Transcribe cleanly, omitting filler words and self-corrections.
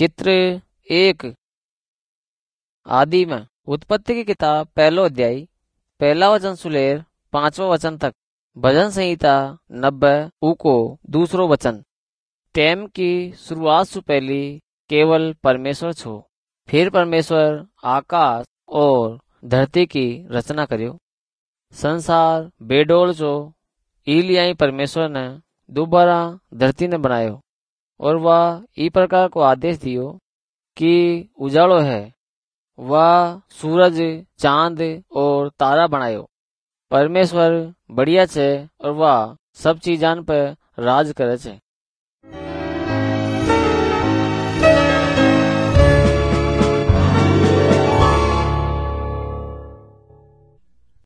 चित्र 1। आदि में उत्पत्ति की किताब 1 अध्याय 1 वचन सुलेर 5वां वचन तक। भजन संहिता 90 ऊको 2 वचन। टेम की शुरुआत से पहली केवल परमेश्वर छो। फिर परमेश्वर आकाश और धरती की रचना करियो। संसार बेडोल जो इलियाई परमेश्वर ने दोबारा धरती ने बनायो और वह ई प्रकार को आदेश दियो कि उजाड़ो है। वह सूरज चांद और तारा बनायो। परमेश्वर बढ़िया छे और वह सब चीजान पर राज करे छे।